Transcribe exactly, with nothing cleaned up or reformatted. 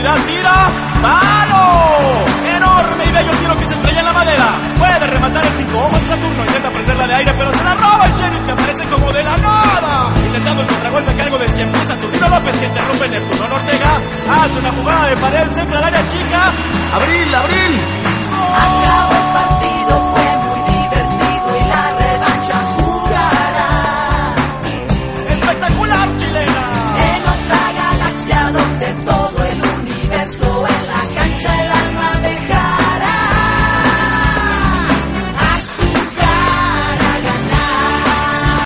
profundidad, tira, ¡palo! Enorme y bello tiro que se estrella en la madera. Puede rematar el cinco ojos de Saturno, intenta prenderla de aire, pero se la roba el Sheriff, que aparece como de la nada. Intentando el contragolpe a cargo de cien pies, Saturnino López, que interrumpe Neptuno Ortega. Hace una jugada de pared, centra al área chica. Abril, Abril. Acabo